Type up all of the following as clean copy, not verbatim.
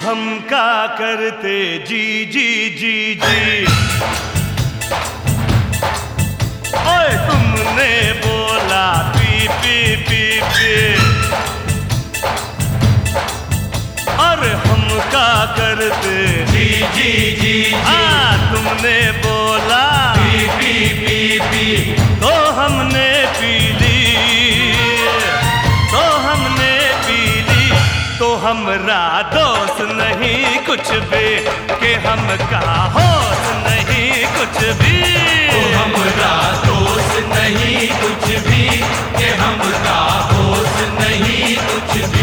हम क्या करते जी जी जी जी। ओए तुमने बोला पी पी पी पी, अरे हम क्या करते जी जी जी जी। तुमने बोला पी पी पी पी, तो हमने पी ली, तो हमने पी ली। तो हमरा दोस्त नहीं कुछ भी, कि हम का होश नहीं कुछ भी। तो हमरा दोस्त नहीं कुछ भी, कि हम का होश नहीं कुछ भी।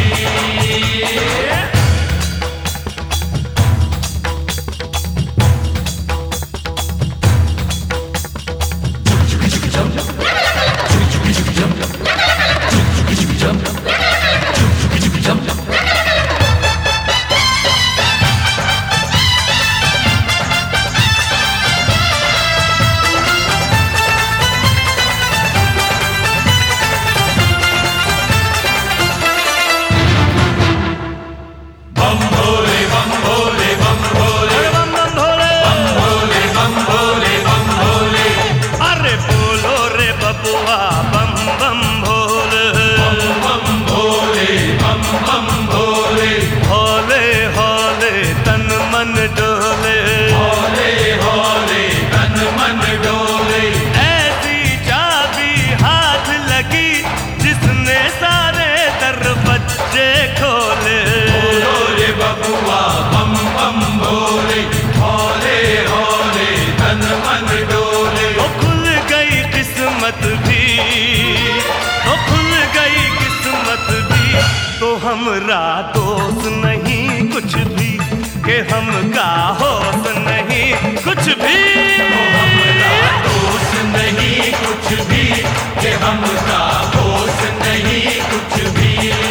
तो हमरा दोस्त नहीं कुछ भी, कि हम का होश नहीं कुछ भी। तो हमरा दोस्त नहीं कुछ भी, कि हम का होश नहीं कुछ भी।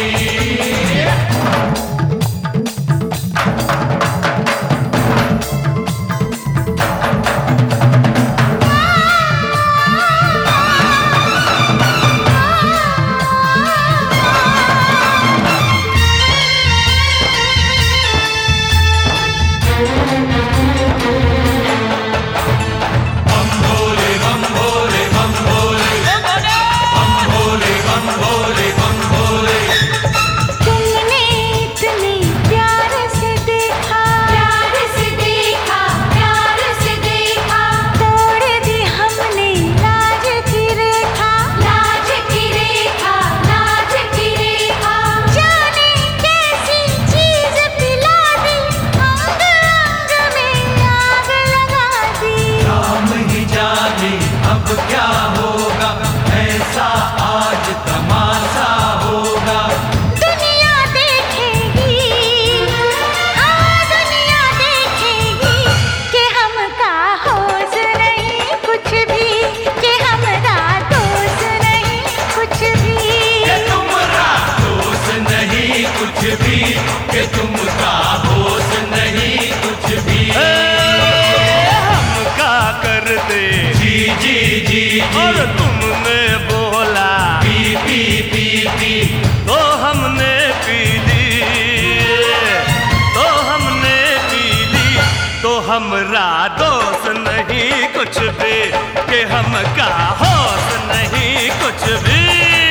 अब क्या होगा, ऐसा आज तमाशा होगा। दुनिया देखेगी, दुनिया देखेगी, कि हम का होश नहीं कुछ भी, कि हमरा दोस्त नहीं कुछ भी। कि तुम्हारा दोस्त नहीं कुछ भी, कि तुमका होश नहीं कुछ भी। हम क्या करते जी जी जी जी। और तुमने बोला पी पी पी पी, तो हमने पी ली, तो हमने पी ली। तो हमरा दोस्त नहीं कुछ भी, कि हम का होश नहीं कुछ भी।